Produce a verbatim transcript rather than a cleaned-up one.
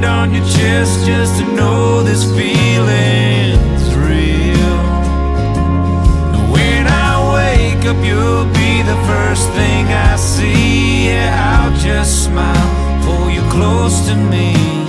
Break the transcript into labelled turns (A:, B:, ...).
A: on your chest just to know this feeling's real. When I wake up, you'll be the first thing I see. Yeah, I'll just smile, pull you close to me.